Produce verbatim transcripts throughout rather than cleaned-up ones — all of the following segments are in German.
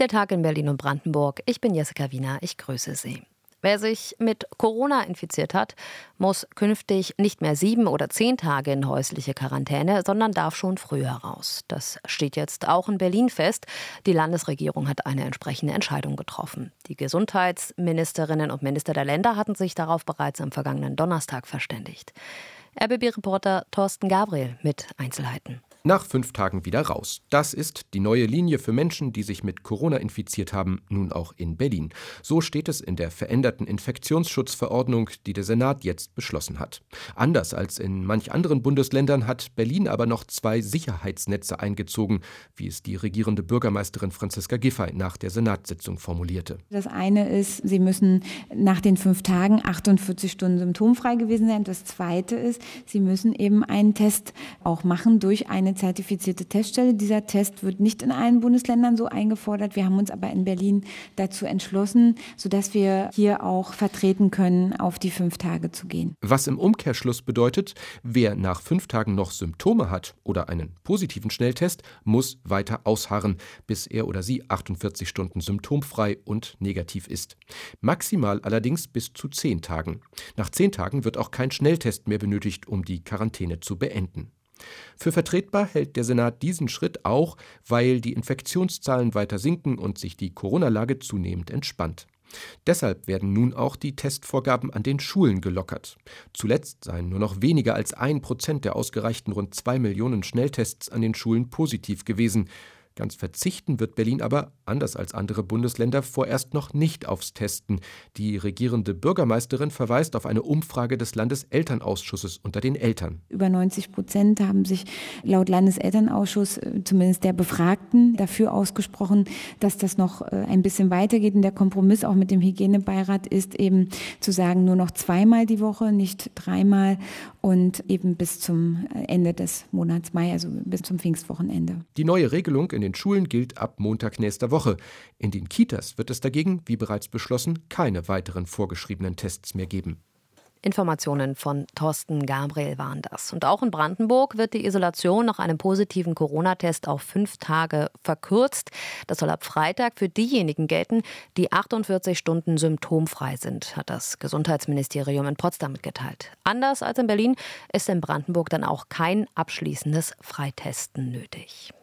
Der Tag in Berlin und Brandenburg. Ich bin Jessica Wiener, ich grüße Sie. Wer sich mit Corona infiziert hat, muss künftig nicht mehr sieben oder zehn Tage in häusliche Quarantäne, sondern darf schon früher raus. Das steht jetzt auch in Berlin fest. Die Landesregierung hat eine entsprechende Entscheidung getroffen. Die Gesundheitsministerinnen und Minister der Länder hatten sich darauf bereits am vergangenen Donnerstag verständigt. R B B-Reporter Thorsten Gabriel mit Einzelheiten. Nach fünf Tagen wieder raus. Das ist die neue Linie für Menschen, die sich mit Corona infiziert haben, nun auch in Berlin. So steht es in der veränderten Infektionsschutzverordnung, die der Senat jetzt beschlossen hat. Anders als in manch anderen Bundesländern hat Berlin aber noch zwei Sicherheitsnetze eingezogen, wie es die regierende Bürgermeisterin Franziska Giffey nach der Senatssitzung formulierte. Das eine ist, Sie müssen nach den fünf Tagen achtundvierzig Stunden symptomfrei gewesen sein. Das zweite ist, Sie müssen eben einen Test auch machen durch eine zertifizierte Teststelle. Dieser Test wird nicht in allen Bundesländern so eingefordert. Wir haben uns aber in Berlin dazu entschlossen, sodass wir hier auch vertreten können, auf die fünf Tage zu gehen. Was im Umkehrschluss bedeutet, wer nach fünf Tagen noch Symptome hat oder einen positiven Schnelltest, muss weiter ausharren, bis er oder sie achtundvierzig Stunden symptomfrei und negativ ist. Maximal allerdings bis zu zehn Tagen. Nach zehn Tagen wird auch kein Schnelltest mehr benötigt, um die Quarantäne zu beenden. Für vertretbar hält der Senat diesen Schritt auch, weil die Infektionszahlen weiter sinken und sich die Corona-Lage zunehmend entspannt. Deshalb werden nun auch die Testvorgaben an den Schulen gelockert. Zuletzt seien nur noch weniger als ein Prozent der ausgereichten rund zwei Millionen Schnelltests an den Schulen positiv gewesen. Ganz verzichten wird Berlin aber, anders als andere Bundesländer, vorerst noch nicht aufs Testen. Die regierende Bürgermeisterin verweist auf eine Umfrage des Landeselternausschusses unter den Eltern. Über neunzig Prozent haben sich laut Landeselternausschuss, zumindest der Befragten, dafür ausgesprochen, dass das noch ein bisschen weitergeht. Und der Kompromiss auch mit dem Hygienebeirat ist eben zu sagen, nur noch zweimal die Woche, nicht dreimal und eben bis zum Ende des Monats Mai, also bis zum Pfingstwochenende. Die neue Regelung in den Schulen gilt ab Montag nächster Woche. In den Kitas wird es dagegen, wie bereits beschlossen, keine weiteren vorgeschriebenen Tests mehr geben. Informationen von Thorsten Gabriel waren das. Und auch in Brandenburg wird die Isolation nach einem positiven Corona-Test auf fünf Tage verkürzt. Das soll ab Freitag für diejenigen gelten, die achtundvierzig Stunden symptomfrei sind, hat das Gesundheitsministerium in Potsdam mitgeteilt. Anders als in Berlin ist in Brandenburg dann auch kein abschließendes Freitesten nötig.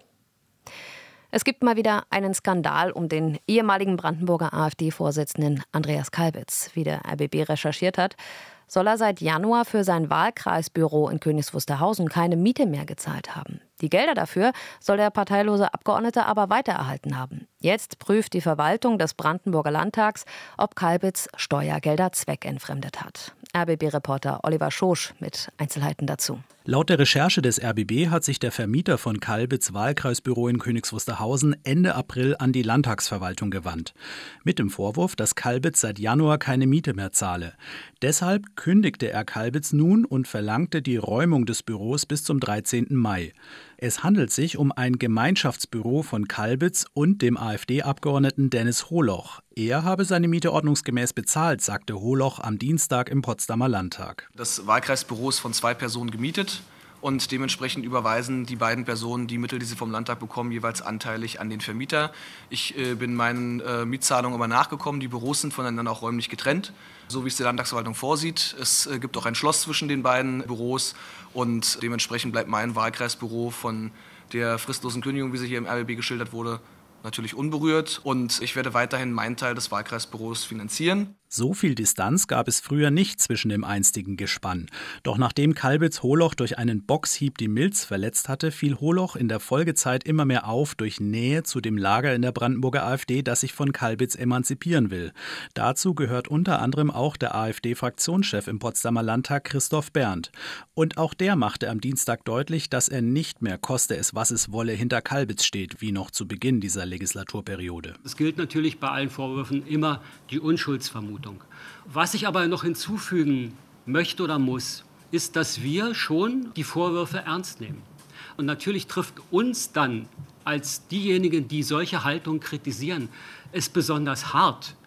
Es gibt mal wieder einen Skandal um den ehemaligen Brandenburger AfD-Vorsitzenden Andreas Kalbitz. Wie der R B B recherchiert hat, soll er seit Januar für sein Wahlkreisbüro in Königs Wusterhausen keine Miete mehr gezahlt haben. Die Gelder dafür soll der parteilose Abgeordnete aber weitererhalten haben. Jetzt prüft die Verwaltung des Brandenburger Landtags, ob Kalbitz Steuergelder zweckentfremdet hat. R B B-Reporter Oliver Schosch mit Einzelheiten dazu. Laut der Recherche des R B B hat sich der Vermieter von Kalbitz Wahlkreisbüro in Königs Wusterhausen Ende April an die Landtagsverwaltung gewandt. Mit dem Vorwurf, dass Kalbitz seit Januar keine Miete mehr zahle. Deshalb kündigte er Kalbitz nun und verlangte die Räumung des Büros bis zum dreizehnten Mai. Es handelt sich um ein Gemeinschaftsbüro von Kalbitz und dem AfD-Abgeordneten Dennis Holoch. Er habe seine Miete ordnungsgemäß bezahlt, sagte Holoch am Dienstag im Potsdamer Landtag. Das Wahlkreisbüro ist von zwei Personen gemietet. Und dementsprechend überweisen die beiden Personen die Mittel, die sie vom Landtag bekommen, jeweils anteilig an den Vermieter. Ich äh, bin meinen äh, Mietzahlungen immer nachgekommen. Die Büros sind voneinander auch räumlich getrennt, so wie es die Landtagsverwaltung vorsieht. Es äh, gibt auch ein Schloss zwischen den beiden Büros und dementsprechend bleibt mein Wahlkreisbüro von der fristlosen Kündigung, wie sie hier im R B B geschildert wurde, natürlich unberührt. Und ich werde weiterhin meinen Teil des Wahlkreisbüros finanzieren. So viel Distanz gab es früher nicht zwischen dem einstigen Gespann. Doch nachdem Kalbitz Holoch durch einen Boxhieb die Milz verletzt hatte, fiel Holoch in der Folgezeit immer mehr auf durch Nähe zu dem Lager in der Brandenburger AfD, das sich von Kalbitz emanzipieren will. Dazu gehört unter anderem auch der AfD-Fraktionschef im Potsdamer Landtag Christoph Berndt. Und auch der machte am Dienstag deutlich, dass er nicht mehr, koste es was es wolle, hinter Kalbitz steht, wie noch zu Beginn dieser Legislaturperiode. Es gilt natürlich bei allen Vorwürfen immer die Unschuldsvermutung. Was ich aber noch hinzufügen möchte oder muss, ist, dass wir schon die Vorwürfe ernst nehmen. Und natürlich trifft uns dann als diejenigen, die solche Haltung kritisieren, es besonders hart,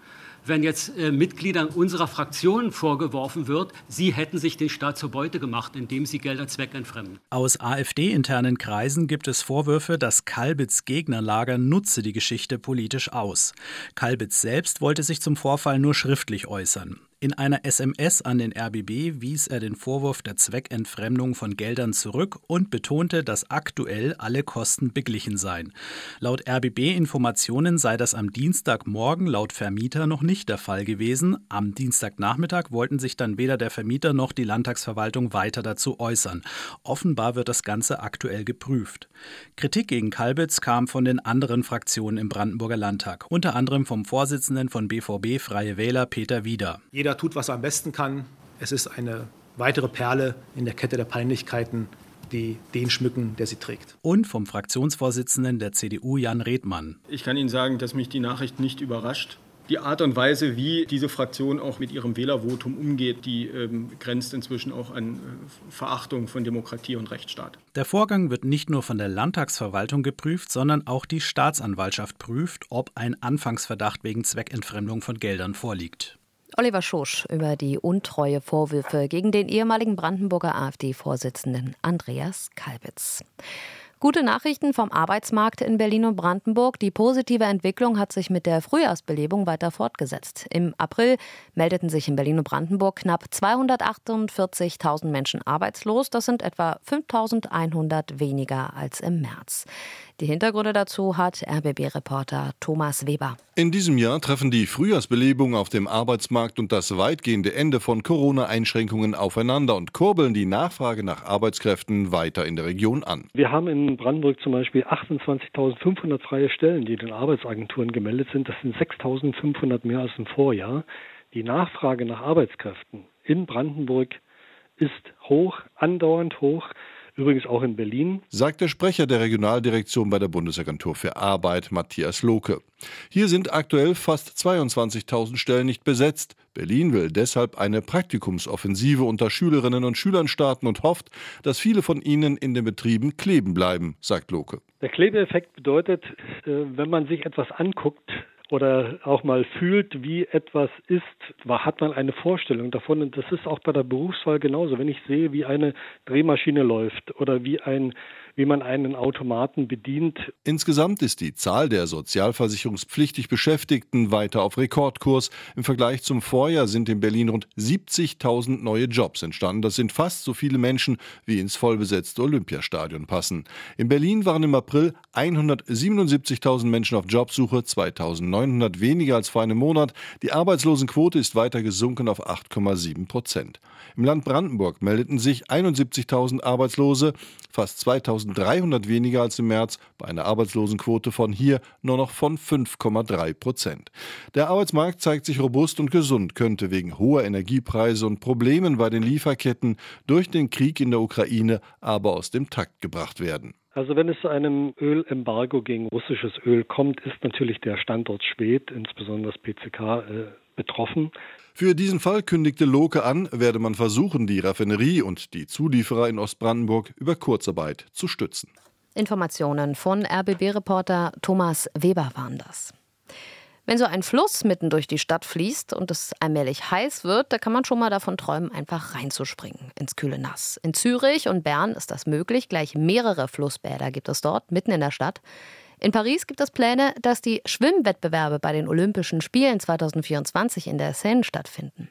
wenn jetzt äh, Mitgliedern unserer Fraktion vorgeworfen wird, sie hätten sich den Staat zur Beute gemacht, indem sie Gelder zweckentfremden. Aus AfD-internen Kreisen gibt es Vorwürfe, das Kalbitz Gegnerlager nutze die Geschichte politisch aus. Kalbitz selbst wollte sich zum Vorfall nur schriftlich äußern. In einer S M S an den R B B wies er den Vorwurf der Zweckentfremdung von Geldern zurück und betonte, dass aktuell alle Kosten beglichen seien. Laut R B B-Informationen sei das am Dienstagmorgen laut Vermieter noch nicht der Fall gewesen. Am Dienstagnachmittag wollten sich dann weder der Vermieter noch die Landtagsverwaltung weiter dazu äußern. Offenbar wird das Ganze aktuell geprüft. Kritik gegen Kalbitz kam von den anderen Fraktionen im Brandenburger Landtag, unter anderem vom Vorsitzenden von B V B Freie Wähler Peter Wieder. Jeder tut, was er am besten kann. Es ist eine weitere Perle in der Kette der Peinlichkeiten, die den schmücken, der sie trägt. Und vom Fraktionsvorsitzenden der C D U Jan Redmann. Ich kann Ihnen sagen, dass mich die Nachricht nicht überrascht. Die Art und Weise, wie diese Fraktion auch mit ihrem Wählervotum umgeht, die ähm, grenzt inzwischen auch an äh, Verachtung von Demokratie und Rechtsstaat. Der Vorgang wird nicht nur von der Landtagsverwaltung geprüft, sondern auch die Staatsanwaltschaft prüft, ob ein Anfangsverdacht wegen Zweckentfremdung von Geldern vorliegt. Oliver Schosch über die untreue Vorwürfe gegen den ehemaligen Brandenburger AfD-Vorsitzenden Andreas Kalbitz. Gute Nachrichten vom Arbeitsmarkt in Berlin und Brandenburg. Die positive Entwicklung hat sich mit der Frühjahrsbelebung weiter fortgesetzt. Im April meldeten sich in Berlin und Brandenburg knapp zweihundertachtundvierzigtausend Menschen arbeitslos. Das sind etwa fünftausendeinhundert weniger als im März. Die Hintergründe dazu hat R B B-Reporter Thomas Weber. In diesem Jahr treffen die Frühjahrsbelebung auf dem Arbeitsmarkt und das weitgehende Ende von Corona-Einschränkungen aufeinander und kurbeln die Nachfrage nach Arbeitskräften weiter in der Region an. Wir haben in Brandenburg zum Beispiel achtundzwanzigtausendfünfhundert freie Stellen, die den Arbeitsagenturen gemeldet sind. Das sind sechstausendfünfhundert mehr als im Vorjahr. Die Nachfrage nach Arbeitskräften in Brandenburg ist hoch, andauernd hoch. Übrigens auch in Berlin, sagt der Sprecher der Regionaldirektion bei der Bundesagentur für Arbeit, Matthias Lohke. Hier sind aktuell fast zweiundzwanzigtausend Stellen nicht besetzt. Berlin will deshalb eine Praktikumsoffensive unter Schülerinnen und Schülern starten und hofft, dass viele von ihnen in den Betrieben kleben bleiben, sagt Lohke. Der Klebeeffekt bedeutet, wenn man sich etwas anguckt oder auch mal fühlt, wie etwas ist, hat man eine Vorstellung davon. Und das ist auch bei der Berufswahl genauso. Wenn ich sehe, wie eine Drehmaschine läuft oder wie ein wie man einen Automaten bedient. Insgesamt ist die Zahl der sozialversicherungspflichtig Beschäftigten weiter auf Rekordkurs. Im Vergleich zum Vorjahr sind in Berlin rund siebzigtausend neue Jobs entstanden. Das sind fast so viele Menschen, wie ins vollbesetzte Olympiastadion passen. In Berlin waren im April hundertsiebenundsiebzigtausend Menschen auf Jobsuche, zweitausendneunhundert weniger als vor einem Monat. Die Arbeitslosenquote ist weiter gesunken auf acht Komma sieben Prozent. Im Land Brandenburg meldeten sich einundsiebzigtausend Arbeitslose, fast zweitausenddreihundert weniger als im März, bei einer Arbeitslosenquote von hier nur noch von fünf Komma drei Prozent. Der Arbeitsmarkt zeigt sich robust und gesund, könnte wegen hoher Energiepreise und Problemen bei den Lieferketten durch den Krieg in der Ukraine aber aus dem Takt gebracht werden. Also wenn es zu einem Ölembargo gegen russisches Öl kommt, ist natürlich der Standort Schwedt, insbesondere das P C K, äh, betroffen. Für diesen Fall kündigte Lohke an, werde man versuchen, die Raffinerie und die Zulieferer in Ostbrandenburg über Kurzarbeit zu stützen. Informationen von R B B-Reporter Thomas Weber waren das. Wenn so ein Fluss mitten durch die Stadt fließt und es allmählich heiß wird, da kann man schon mal davon träumen, einfach reinzuspringen ins kühle Nass. In Zürich und Bern ist das möglich. Gleich mehrere Flussbäder gibt es dort, mitten in der Stadt. In Paris gibt es Pläne, dass die Schwimmwettbewerbe bei den Olympischen Spielen zweitausendvierundzwanzig in der Seine stattfinden.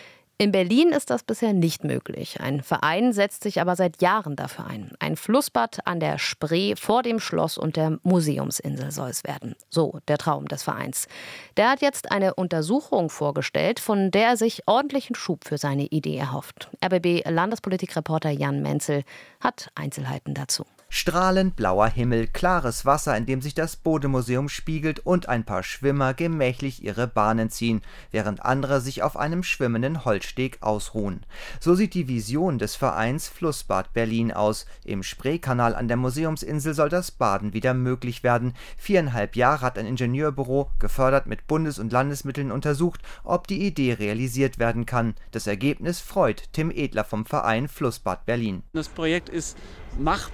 In Berlin ist das bisher nicht möglich. Ein Verein setzt sich aber seit Jahren dafür ein. Ein Flussbad an der Spree vor dem Schloss und der Museumsinsel soll es werden. So der Traum des Vereins. Der hat jetzt eine Untersuchung vorgestellt, von der er sich ordentlichen Schub für seine Idee erhofft. R B B-Landespolitikreporter Jan Menzel hat Einzelheiten dazu. Strahlend blauer Himmel, klares Wasser, in dem sich das Bode-Museum spiegelt und ein paar Schwimmer gemächlich ihre Bahnen ziehen, während andere sich auf einem schwimmenden Holzsteg ausruhen. So sieht die Vision des Vereins Flussbad Berlin aus. Im Spreekanal an der Museumsinsel soll das Baden wieder möglich werden. Viereinhalb Jahre hat ein Ingenieurbüro, gefördert mit Bundes- und Landesmitteln, untersucht, ob die Idee realisiert werden kann. Das Ergebnis freut Tim Edler vom Verein Flussbad Berlin. Das Projekt ist machbar und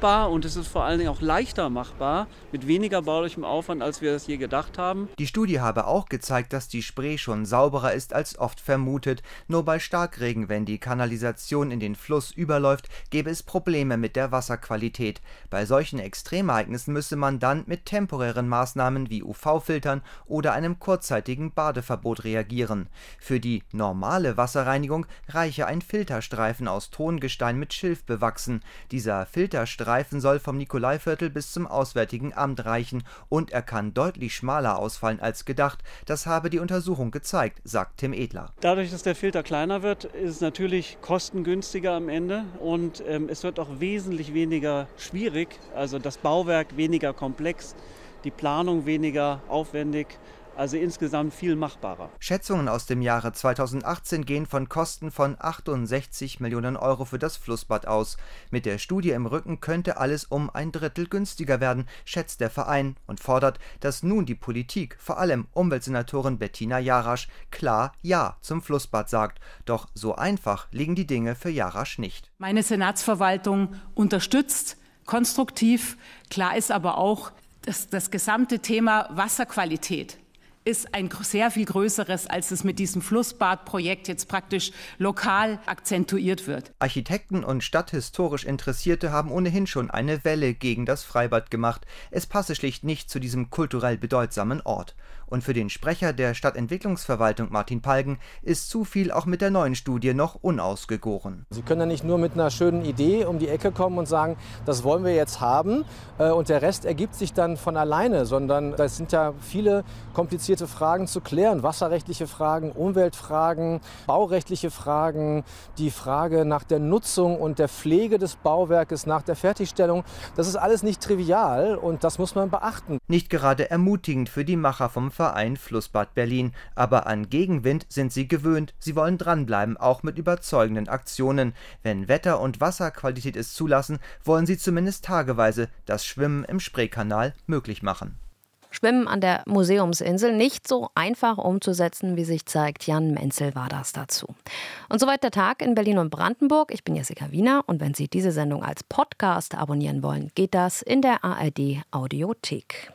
es ist vor allen Dingen auch leichter machbar, mit weniger baulichem Aufwand, als wir es je gedacht haben. Die Studie habe auch gezeigt, dass die Spree schon sauberer ist als oft vermutet. Nur bei Starkregen, wenn die Kanalisation in den Fluss überläuft, gäbe es Probleme mit der Wasserqualität. Bei solchen Extremereignissen müsse man dann mit temporären Maßnahmen wie U V-Filtern oder einem kurzzeitigen Badeverbot reagieren. Für die normale Wasserreinigung reiche ein Filterstreifen aus Tongestein mit Schilf bewachsen. Dieser Filterstreifen soll vom Nikolaiviertel bis zum Auswärtigen Amt reichen und er kann deutlich schmaler ausfallen als gedacht. Das habe die Untersuchung gezeigt, sagt Tim Edler. Dadurch, dass der Filter kleiner wird, ist es natürlich kostengünstiger am Ende und ähm, es wird auch wesentlich weniger schwierig, also das Bauwerk weniger komplex, die Planung weniger aufwendig. Also insgesamt viel machbarer. Schätzungen aus dem Jahre zweitausendachtzehn gehen von Kosten von achtundsechzig Millionen Euro für das Flussbad aus. Mit der Studie im Rücken könnte alles um ein Drittel günstiger werden, schätzt der Verein und fordert, dass nun die Politik, vor allem Umweltsenatorin Bettina Jarasch, klar Ja zum Flussbad sagt. Doch so einfach liegen die Dinge für Jarasch nicht. Meine Senatsverwaltung unterstützt konstruktiv. Klar ist aber auch, dass das gesamte Thema Wasserqualität ist ein sehr viel größeres, als es mit diesem Flussbadprojekt jetzt praktisch lokal akzentuiert wird. Architekten und stadthistorisch Interessierte haben ohnehin schon eine Welle gegen das Freibad gemacht. Es passe schlicht nicht zu diesem kulturell bedeutsamen Ort. Und für den Sprecher der Stadtentwicklungsverwaltung Martin Palgen ist zu viel auch mit der neuen Studie noch unausgegoren. Sie können ja nicht nur mit einer schönen Idee um die Ecke kommen und sagen, das wollen wir jetzt haben und der Rest ergibt sich dann von alleine, sondern das sind ja viele komplizierte Fragen zu klären, wasserrechtliche Fragen, Umweltfragen, baurechtliche Fragen, die Frage nach der Nutzung und der Pflege des Bauwerkes nach der Fertigstellung. Das ist alles nicht trivial und das muss man beachten. Nicht gerade ermutigend für die Macher vom Verein Flussbad Berlin, aber an Gegenwind sind sie gewöhnt. Sie wollen dranbleiben, auch mit überzeugenden Aktionen. Wenn Wetter und Wasserqualität es zulassen, wollen sie zumindest tageweise das Schwimmen im Spreekanal möglich machen. Schwimmen an der Museumsinsel nicht so einfach umzusetzen, wie sich zeigt. Jan Menzel war das dazu. Und soweit der Tag in Berlin und Brandenburg. Ich bin Jessica Wiener und wenn Sie diese Sendung als Podcast abonnieren wollen, geht das in der A R D Audiothek.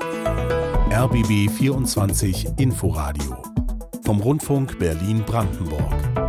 R B B vierundzwanzig Inforadio vom Rundfunk Berlin-Brandenburg.